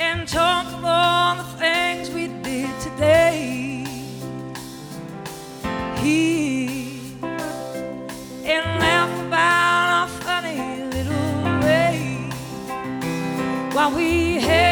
and talk of all the things we did today. Here and laugh about our funny little ways while we had